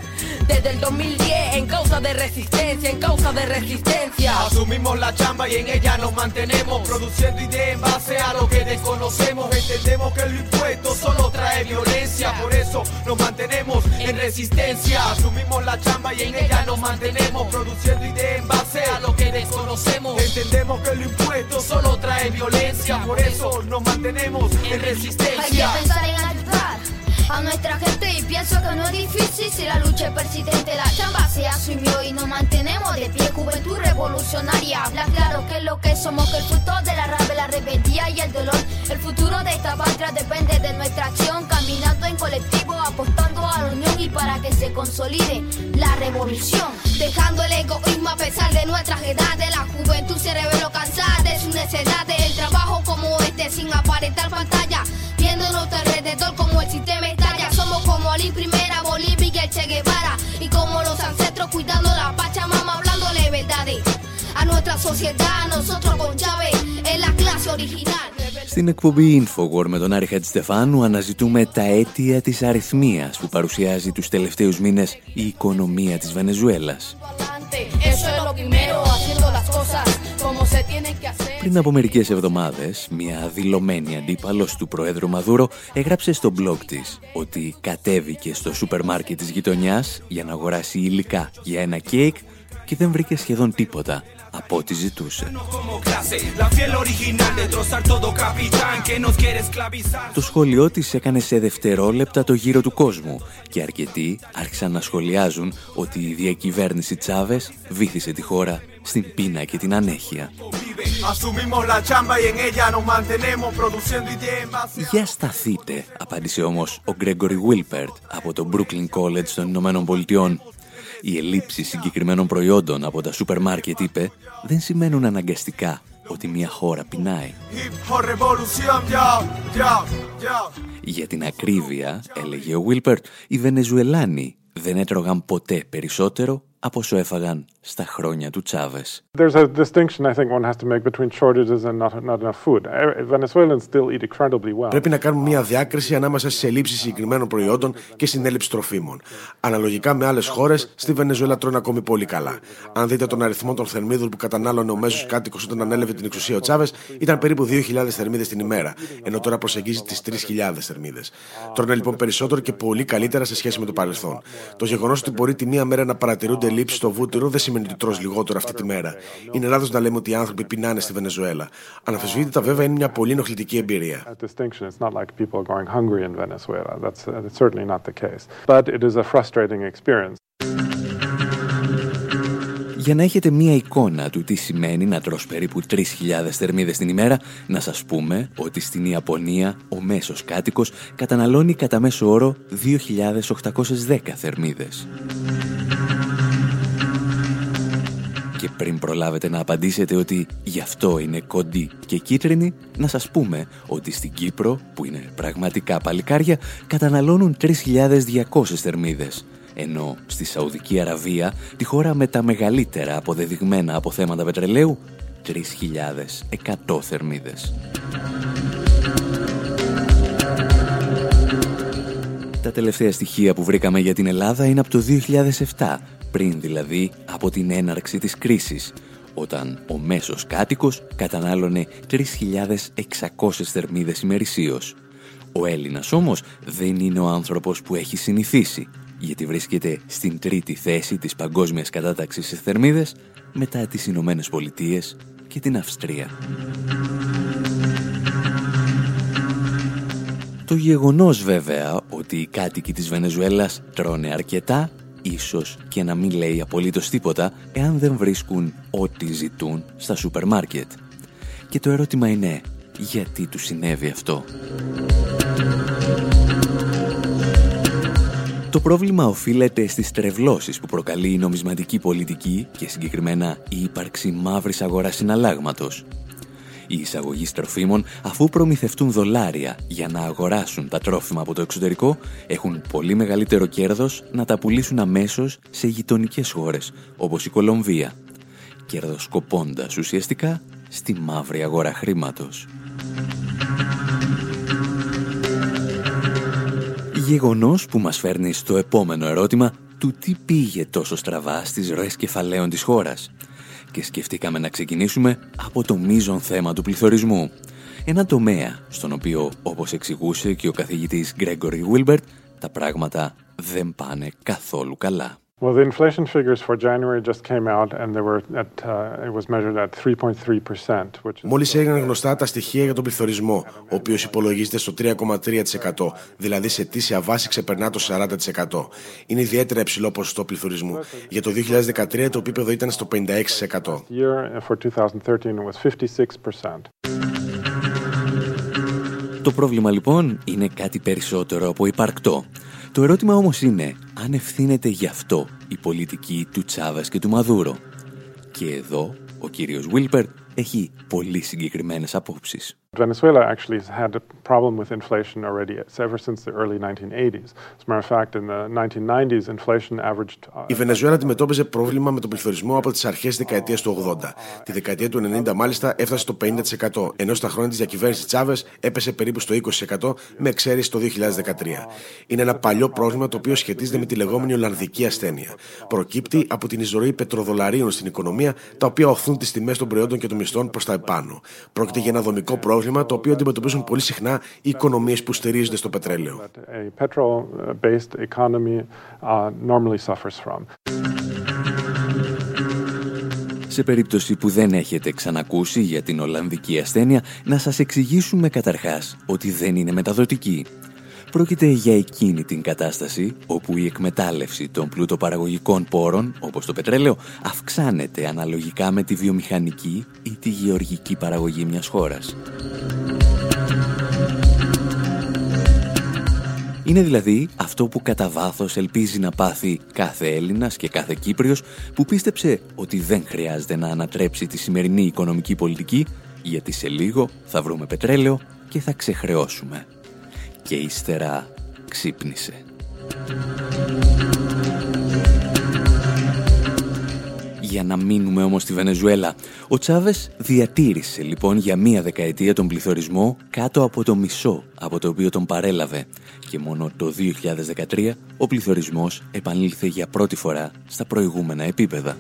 desde el dos mil diez en causa de resistencia, en causa de resistencia. Asumimos la chamba y en ella nos mantenemos, produciendo ideas en base a lo que desconocemos. Entendemos que el impuesto solo trae violencia, por eso nos mantenemos en resistencia. Asumimos la chamba y en ella nos mantenemos, produciendo ideas en base a lo que desconocemos. Entendemos que el impuesto solo trae violencia, por eso nos mantenemos en resistencia. Hay que pensar en ayudar a nuestra gente y pienso que no es difícil si la lucha es persistente. La chamba se asumió y nos mantenemos de pie. Juventud revolucionaria, habla claro que es lo que somos, que el fruto de la rabia, la rebeldía y el dolor. El futuro de esta patria depende de nuestra acción, caminando en colectivo, apostando a la unión y para que se consolide la revolución. Dejando el egoísmo a pesar de nuestras edades, la juventud se reveló cansada de sus necesidades. El trabajo como este sin aparentar pantalla, viendo nuestro alrededor como el sistema estalla. Somos como Ali Primera, Bolivia y el Che Guevara, y como los ancestros cuidando la Pachamama, hablándole verdades a nuestra sociedad. Nosotros con Chávez es la clase original. Στην εκπομπή Infowar με τον Άρη Χατζηστεφάνου αναζητούμε τα αίτια της αριθμίας που παρουσιάζει τους τελευταίους μήνες η οικονομία της Βενεζουέλας. Πριν από μερικές εβδομάδες, μια δηλωμένη αντίπαλος του Προέδρου Μαδούρο έγραψε στο blog της ότι κατέβηκε στο σούπερ μάρκετ της γειτονιάς για να αγοράσει υλικά για ένα κέικ και δεν βρήκε σχεδόν τίποτα από ό,τι ζητούσε. Το σχόλιο της έκανε σε δευτερόλεπτα το γύρο του κόσμου και αρκετοί άρχισαν να σχολιάζουν ότι η διακυβέρνηση Τσάβες βύθισε τη χώρα στην πείνα και την ανέχεια. Για σταθείτε, απάντησε όμως ο Γκρέγκορι Βίλπερτ από το Brooklyn College των Ηνωμένων Πολιτειών. Οι ελλείψεις συγκεκριμένων προϊόντων από τα σούπερ μάρκετ, είπε, δεν σημαίνουν αναγκαστικά ότι μια χώρα πεινάει. Για την ακρίβεια, έλεγε ο Βίλπερτ, οι Βενεζουελάνοι δεν έτρωγαν ποτέ περισσότερο από όσο έφαγαν στα χρόνια του Τσάβες. There's a distinction I think one has to make between shortages and not, not enough food. Venezuelans still eat incredibly well. Πρέπει να κάνουμε μια διάκριση ανάμεσα στις ελλείψεις συγκεκριμένων προϊόντων και στην έλλειψη τροφίμων. Αναλογικά με άλλες χώρες, στη Βενεζουέλα τρώνε ακόμη πολύ καλά. Αν δείτε τον αριθμό των θερμίδων που κατανάλωνε ο μέσος κάτοικος όταν ανέλαβε την εξουσία ο Τσάβες, ήταν περίπου δύο χιλιάδες θερμίδες την ημέρα, ενώ τώρα προσεγγίζει τις τρεις χιλιάδες θερμίδες. Τρώνε λοιπόν περισσότερο και πολύ καλύτερα σε σχέση με το παρελθόν. Το γεγονός ότι μπορεί τη μία μέρα να παρατηρούνται ελλείψεις στο βούτυρο δεν σημαίνει ότι τρως λιγότερο αυτή τη μέρα. Είναι λάθος να λέμε ότι οι άνθρωποι πεινάνε στη Βενεζουέλα. Αναμφισβήτητα, βέβαια, είναι μια πολύ ενοχλητική εμπειρία. Για να έχετε μία εικόνα του τι σημαίνει να τρως περίπου τρεις χιλιάδες θερμίδες την ημέρα, να σας πούμε ότι στην Ιαπωνία ο μέσος κάτοικος καταναλώνει κατά μέσο όρο δύο χιλιάδες οκτακόσιες δέκα θερμίδες. Και πριν προλάβετε να απαντήσετε ότι γι' αυτό είναι κοντή και κίτρινη, να σας πούμε ότι στην Κύπρο, που είναι πραγματικά παλικάρια, καταναλώνουν τρεις χιλιάδες διακόσιες θερμίδες, ενώ στη Σαουδική Αραβία, τη χώρα με τα μεγαλύτερα αποδεδειγμένα αποθέματα πετρελαίου, τρεις χιλιάδες εκατό θερμίδες. Τα τελευταία στοιχεία που βρήκαμε για την Ελλάδα είναι από το δύο χιλιάδες επτά, πριν δηλαδή από την έναρξη της κρίσης, όταν ο μέσος κάτοικος κατανάλωνε τρεις χιλιάδες εξακόσιες θερμίδες ημερησίως. Ο Έλληνας όμως δεν είναι ο άνθρωπος που έχει συνηθίσει, γιατί βρίσκεται στην τρίτη θέση της παγκόσμιας κατάταξης σε θερμίδες μετά τις Ηνωμένες Πολιτείες και την Αυστρία. Το γεγονός βέβαια ότι οι κάτοικοι της Βενεζουέλας τρώνε αρκετά, ίσως και να μην λέει απολύτως τίποτα εάν δεν βρίσκουν ό,τι ζητούν στα σούπερ μάρκετ. Και το ερώτημα είναι, γιατί του συνέβη αυτό? Το πρόβλημα οφείλεται στις τρευλώσεις που προκαλεί η νομισματική πολιτική και συγκεκριμένα η ύπαρξη μαύρης αγοράς συναλλάγματος. Οι εισαγωγείς τροφίμων, αφού προμηθευτούν δολάρια για να αγοράσουν τα τρόφιμα από το εξωτερικό, έχουν πολύ μεγαλύτερο κέρδος να τα πουλήσουν αμέσως σε γειτονικές χώρες, όπως η Κολομβία, κερδοσκοπώντας ουσιαστικά στη μαύρη αγορά χρήματος. Γεγονός που μας φέρνει στο επόμενο ερώτημα, του τι πήγε τόσο στραβά στις ροές κεφαλαίων της χώρας. Και σκεφτήκαμε να ξεκινήσουμε από το μείζον θέμα του πληθωρισμού. Ένα τομέα στον οποίο, όπως εξηγούσε και ο καθηγητής Gregory Wilbert, τα πράγματα δεν πάνε καθόλου καλά. Well, the inflation figures for January just came out and they were at uh, it was measured at three point three percent, which is... Μόλις έγιναν γνωστά τα στοιχεία για τον πληθωρισμό, ο οποίος υπολογίζεται στο τρία κόμμα τρία τοις εκατό, δηλαδή σε ετήσια βάση ξεπερνά το σαράντα τοις εκατό. Είναι ιδιαίτερα υψηλό ποσοστό πληθωρισμού. Για το δύο χιλιάδες δεκατρία το επίπεδο ήταν στο πενήντα έξι τοις εκατό. Το πρόβλημα λοιπόν είναι κάτι περισσότερο από υπαρκτό. Το ερώτημα όμως είναι αν ευθύνεται γι' αυτό η πολιτική του Τσάβες και του Μαδούρο. Και εδώ ο κύριος Wilbert έχει πολύ συγκεκριμένες απόψεις. Venezuela actually has had a problem with inflation already ever since the early nineteen eighties. As a matter of fact, in the nineteen nineties, inflation averaged. Η Βενεζουέλα αντιμετώπιζε πρόβλημα με τον πληθωρισμό από τις αρχές της δεκαετίας του ογδόντα. Τη δεκαετία του ενενήντα μάλιστα έφτασε στο πενήντα τοις εκατό, ενώ στα χρόνια της διακυβέρνησης Τσάβες έπεσε περίπου στο είκοσι τοις εκατό με εξαίρεση το δύο χιλιάδες δεκατρία. Είναι ένα παλιό πρόβλημα το οποίο σχετίζεται με τη λεγόμενη Ολλανδική ασθένεια. Προκύπτει από την εισρωή πετροδολαρίων στην οικονομία, τα οποία οθούν τις τιμές των προϊόντων και των μισθών προς τα επάνω. Πρόκειται για ένα δομικό πρόβλημα το οποίο αντιμετωπίζουν πολύ συχνά οι οικονομίες που στηρίζονται στο πετρέλαιο. Σε περίπτωση που δεν έχετε ξανακούσει για την Ολλανδική ασθένεια, να σας εξηγήσουμε καταρχάς ότι δεν είναι μεταδοτική. Πρόκειται για εκείνη την κατάσταση όπου η εκμετάλλευση των πλουτοπαραγωγικών πόρων, όπως το πετρέλαιο, αυξάνεται αναλογικά με τη βιομηχανική ή τη γεωργική παραγωγή μιας χώρας. Είναι δηλαδή αυτό που κατά βάθος ελπίζει να πάθει κάθε Έλληνας και κάθε Κύπριος που πίστεψε ότι δεν χρειάζεται να ανατρέψει τη σημερινή οικονομική πολιτική, γιατί σε λίγο θα βρούμε πετρέλαιο και θα ξεχρεώσουμε. Και ύστερα ξύπνησε. Για να μείνουμε όμως στη Βενεζουέλα, ο Τσάβες διατήρησε λοιπόν για μία δεκαετία τον πληθωρισμό κάτω από το μισό από το οποίο τον παρέλαβε και μόνο το δύο χιλιάδες δεκατρία ο πληθωρισμός επανήλθε για πρώτη φορά στα προηγούμενα επίπεδα.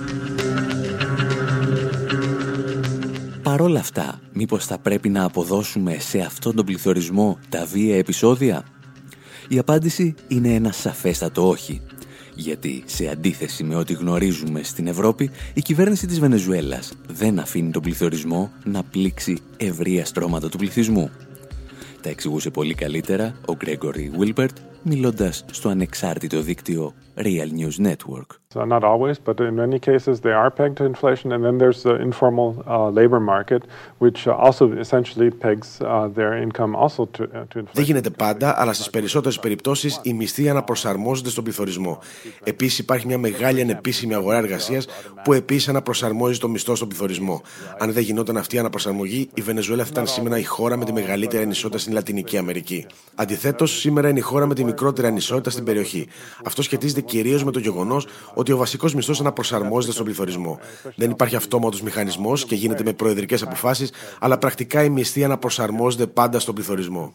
Παρόλα αυτά, μήπως θα πρέπει να αποδώσουμε σε αυτόν τον πληθωρισμό τα βία επεισόδια? Η απάντηση είναι ένα σαφέστατο όχι. Γιατί, σε αντίθεση με ό,τι γνωρίζουμε στην Ευρώπη, η κυβέρνηση της Βενεζουέλας δεν αφήνει τον πληθωρισμό να πλήξει ευρεία στρώματα του πληθυσμού. Τα εξηγούσε πολύ καλύτερα ο Gregory Wilbert, μιλώντας στο ανεξάρτητο δίκτυο Real News Network. So not always, but in many cases they are pegged to inflation, and then there's the informal uh, labor market, which also essentially pegs uh, their income also to, uh, to inflation. Δεν γίνεται πάντα, αλλά στις περισσότερες περιπτώσεις οι μισθοί αναπροσαρμόζονται στον πληθωρισμό. Επίσης υπάρχει μια μεγάλη ανεπίσημη αγορά εργασίας που επίσης αναπροσαρμόζει το μισθό στον πληθωρισμό. Αν δεν γινόταν αυτή η αναπροσαρμογή, η Βενεζουέλα θα ήταν σήμερα η χώρα με τη μεγαλύτερη ανισότητα στην Λατινική Αμερική. Αντιθέτως, σήμερα είναι η χώρα με τη μικρότερη ανισότητα στην περιοχή. Αυτό σχετίζεται κυρίως με το γεγονός ότι ο βασικός μισθός αναπροσαρμόζεται στον πληθωρισμό. Δεν υπάρχει αυτόματος μηχανισμός και γίνεται με προεδρικές αποφάσεις, αλλά πρακτικά οι μισθοί αναπροσαρμόζονται πάντα στον πληθωρισμό.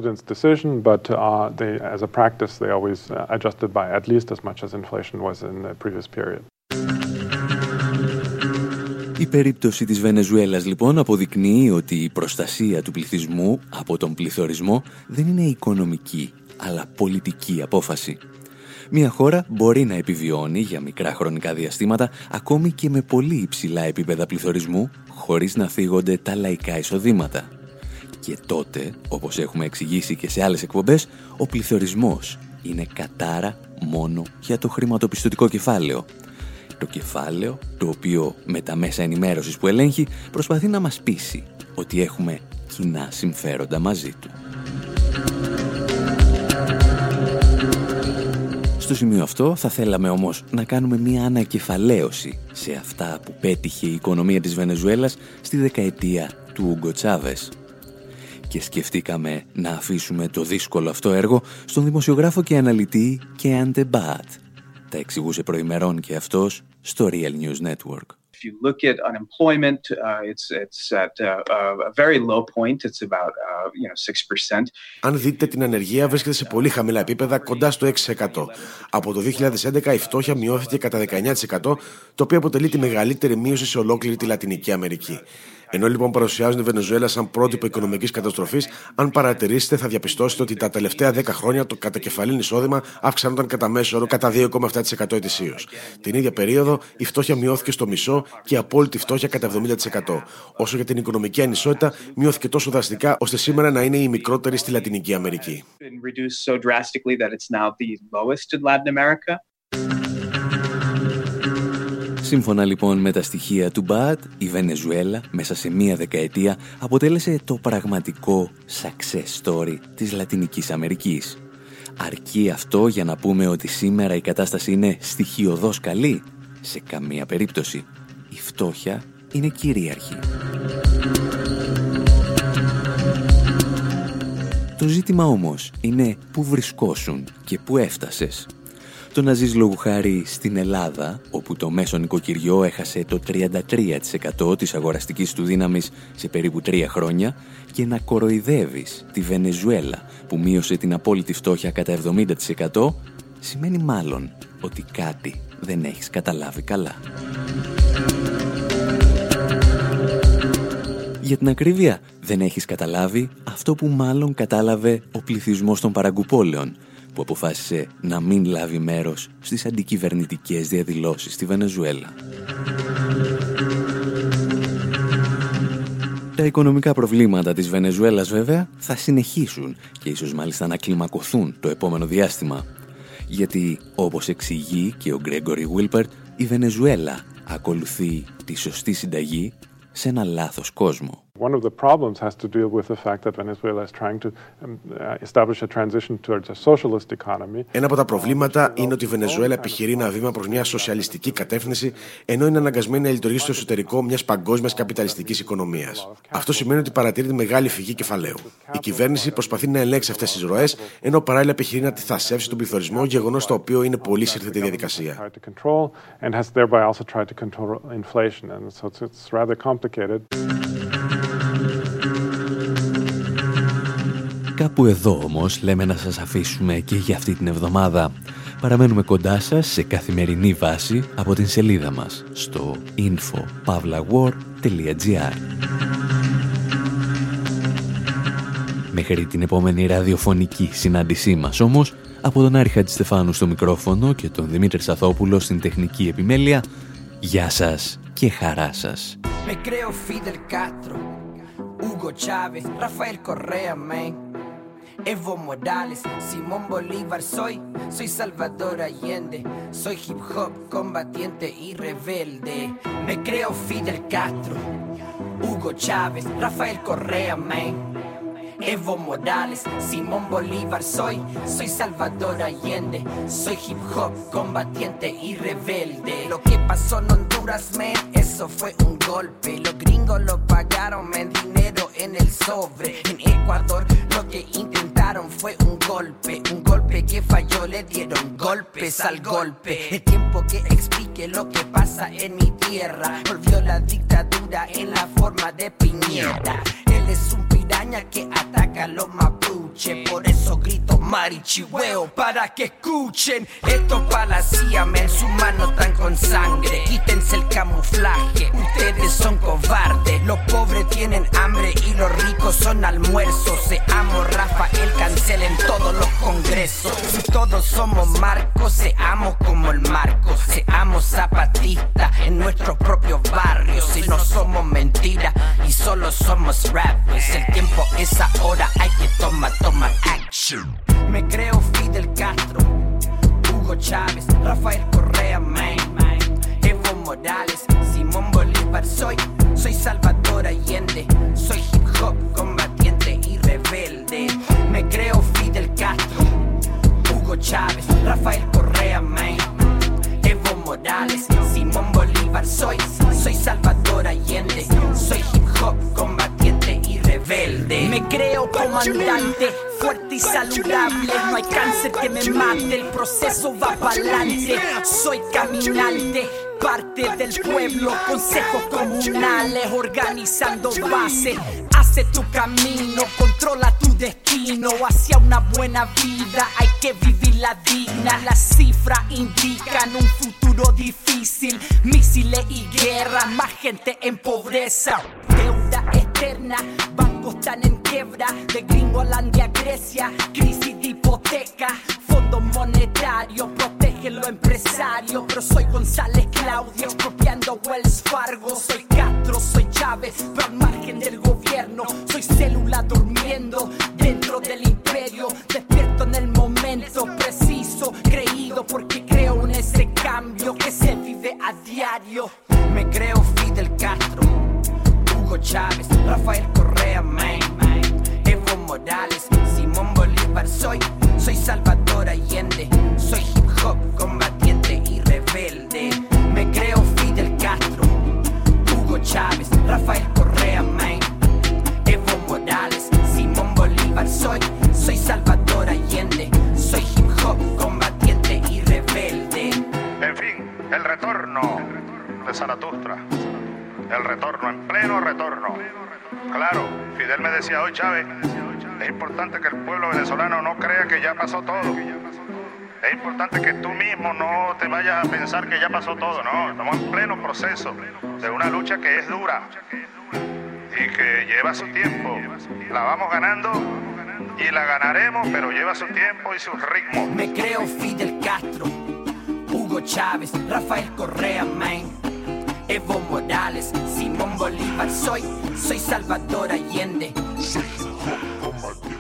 Η περίπτωση της Βενεζουέλας λοιπόν αποδεικνύει ότι η προστασία του πληθυσμού από τον πληθωρισμό δεν είναι οικονομική, αλλά πολιτική απόφαση. Μια χώρα μπορεί να επιβιώνει για μικρά χρονικά διαστήματα ακόμη και με πολύ υψηλά επίπεδα πληθωρισμού χωρίς να θίγονται τα λαϊκά εισοδήματα. Και τότε, όπως έχουμε εξηγήσει και σε άλλες εκπομπές, ο πληθωρισμός είναι κατάρα μόνο για το χρηματοπιστωτικό κεφάλαιο. Το κεφάλαιο, το οποίο με τα μέσα ενημέρωσης που ελέγχει προσπαθεί να μας πείσει ότι έχουμε κοινά συμφέροντα μαζί του. Στο σημείο αυτό θα θέλαμε όμως να κάνουμε μια ανακεφαλαίωση σε αυτά που πέτυχε η οικονομία της Βενεζουέλας στη δεκαετία του Ούγκο Τσάβες. Και σκεφτήκαμε να αφήσουμε το δύσκολο αυτό έργο στον δημοσιογράφο και αναλυτή Κέαν Τεμπάτ. Τα εξηγούσε προημερών και αυτός στο Real News Network. If you look at unemployment, uh, it's it's at uh, a very low point. It's about uh, you know six percent. Αν δείτε την ανεργία, βρίσκεται σε πολύ χαμηλά επίπεδα, κοντά στο έξι τοις εκατό. Από το δύο χιλιάδες έντεκα η φτώχεια μειώθηκε κατά δεκαεννιά τοις εκατό, το οποίο αποτελεί τη μεγαλύτερη μείωση σε ολόκληρη τη Λατινική Αμερική. Ενώ λοιπόν παρουσιάζουν τη Βενεζουέλα σαν πρότυπο οικονομικής καταστροφής, αν παρατηρήσετε θα διαπιστώσετε ότι τα τελευταία δέκα χρόνια το κατακεφαλήν εισόδημα αυξάνονταν κατά μέσο όρο κατά δύο κόμμα επτά τοις εκατό ετησίως. Την ίδια περίοδο η φτώχεια μειώθηκε στο μισό και η απόλυτη φτώχεια κατά εβδομήντα τοις εκατό. Όσο για την οικονομική ανισότητα, μειώθηκε τόσο δραστικά ώστε σήμερα να είναι η μικρότερη στη Λατινική Αμερική. Σύμφωνα λοιπόν με τα στοιχεία του μπατ, η Βενεζουέλα μέσα σε μία δεκαετία αποτέλεσε το πραγματικό success story της Λατινικής Αμερικής. Αρκεί αυτό για να πούμε ότι σήμερα η κατάσταση είναι στοιχειωδώς καλή? Σε καμία περίπτωση. Η φτώχεια είναι κυρίαρχη. Το ζήτημα όμως είναι πού βρισκόσουν και πού έφτασες. Το να ζεις λόγου χάρη στην Ελλάδα, όπου το μέσο νοικοκυριό έχασε το τριάντα τρία τοις εκατό της αγοραστικής του δύναμης σε περίπου τρία χρόνια, και να κοροϊδεύεις τη Βενεζουέλα που μείωσε την απόλυτη φτώχεια κατά εβδομήντα τοις εκατό, σημαίνει μάλλον ότι κάτι δεν έχεις καταλάβει καλά. Για την ακρίβεια, δεν έχεις καταλάβει αυτό που μάλλον κατάλαβε ο πληθυσμός των Παραγκουπόλεων, που αποφάσισε να μην λάβει μέρος στις αντικυβερνητικές διαδηλώσεις στη Βενεζουέλα. Τα οικονομικά προβλήματα της Βενεζουέλας βέβαια θα συνεχίσουν και ίσως μάλιστα να κλιμακωθούν το επόμενο διάστημα. Γιατί, όπως εξηγεί και ο Γκρέγκορι Βίλπερτ, η Βενεζουέλα ακολουθεί τη σωστή συνταγή σε ένα λάθος κόσμο. One of the problems has to deal with the fact that Venezuela is trying to establish a transition towards a socialist economy. Ένα από τα προβλήματα είναι ότι η Βενεζουέλα επιχειρεί ένα βήμα προς μια σοσιαλιστική κατεύθυνση, ενώ είναι αναγκασμένη να λειτουργήσει στο εσωτερικό μιας παγκόσμιας καπιταλιστικής οικονομίας. Αυτό σημαίνει ότι παρατηρείται μεγάλη φυγή κεφαλαίου. Η κυβέρνηση προσπαθεί να ελέγξει αυτές τις ροές, ενώ παράλληλα επιχειρεί να τυθασεύσει τον πληθωρισμό, γεγονός το οποίο είναι πολύ σύρθετη διαδικασία. Κάπου εδώ όμως λέμε να σας αφήσουμε και για αυτή την εβδομάδα. Παραμένουμε κοντά σας σε καθημερινή βάση από την σελίδα μας στο info pavla war dot gr. Μέχρι την επόμενη ραδιοφωνική συνάντησή μας όμως, από τον Άρη Χατζηστεφάνου στο μικρόφωνο και τον Δημήτρη Σαθόπουλο στην τεχνική επιμέλεια, γεια σας και χαρά σας. Me creo Fidel Castro, Hugo Chávez, Rafael Correa, man. Evo Morales, Simón Bolívar, soy, soy Salvador Allende, soy hip hop, combatiente y rebelde. Me creo Fidel Castro, Hugo Chávez, Rafael Correa, man. Evo Morales, Simón Bolívar, soy, soy Salvador Allende, soy hip hop, combatiente y rebelde. Lo que pasó en Honduras, man, eso fue un golpe. Los gringos lo pagaron, man, dinero en el sobre. En Ecuador lo que intentaron fue un golpe, un golpe que falló, le dieron golpes al golpe. El tiempo que explique lo que pasa en mi tierra, volvió la dictadura en la forma de Piñera. Él es un piraña que ataca a los mapuches, por eso grito marichihueo para que escuchen. Esto pa' la C I A, men, sus manos están con sangre, quítense el camuflaje, ustedes son cobardes. Los pobres tienen hambre y los ricos son almuerzos. Seamos Rafael, cancelen todos los congresos. Si todos somos Marcos, seamos como el Marcos. Seamos zapatistas en nuestros propios barrios. Si no somos mentiras y solo somos rappers, el tiempo es ahora, hay que tomar, tomar action. Me creo Fidel Castro, Hugo Chávez, Rafael Correa, man. Evo Morales, Simón Bolívar, soy, soy Salvador Allende, soy hip hop, combatiente y rebelde. Me creo Fidel Castro, Hugo Chávez, Rafael Correa, man. Evo Morales, Simón Bolívar, soy, soy Salvador Allende, soy hip hop, combatiente y rebelde. Me creo comandante, fuerte y saludable, no hay cáncer que me mate, el proceso va pa'lante. Soy caminante, parte del pueblo, consejos comunales, organizando base. Hace tu camino, controla tu destino hacia una buena vida. Hay que vivirla digna. Las cifras indican un futuro difícil. Misiles y guerra, más gente en pobreza. Deuda externa, bancos están en quiebra. De Gringolandia a Grecia, crisis de hipoteca. Fondos monetarios protegen lo empresario. Pero soy González Claudio, expropiando Wells Fargo. Soy Castro, soy Chávez, pero al margen del gobierno. Soy célula durmiendo dentro del imperio. Despierto en el momento preciso, creído porque creo en ese cambio que se vive a diario. Me creo Fidel Castro, Hugo Chávez, Rafael Correa, man, man, Evo Morales, Simón Bolívar. Soy, soy Salvador Allende. Soy hip hop, combatiente y rebelde. Me creo Fidel Castro, Hugo Chávez, Rafael Correa, man, Evo Morales, Simón Bolívar. Soy, soy Salvador Allende. Soy hip hop, combatiente y rebelde. En fin, el retorno de Zaratustra. El retorno, en pleno retorno. Claro, Fidel me decía hoy, Chávez, es importante que el pueblo venezolano no crea que ya pasó todo. Es importante que tú mismo no te vayas a pensar que ya pasó todo, no. Estamos en pleno proceso de una lucha que es dura y que lleva su tiempo. La vamos ganando y la ganaremos, pero lleva su tiempo y sus ritmos. Me creo Fidel Castro, Hugo Chávez, Rafael Correa, man, Evo Morales, Simón Bolívar. Soy, soy Salvador Allende. Soy hip hop, combatiente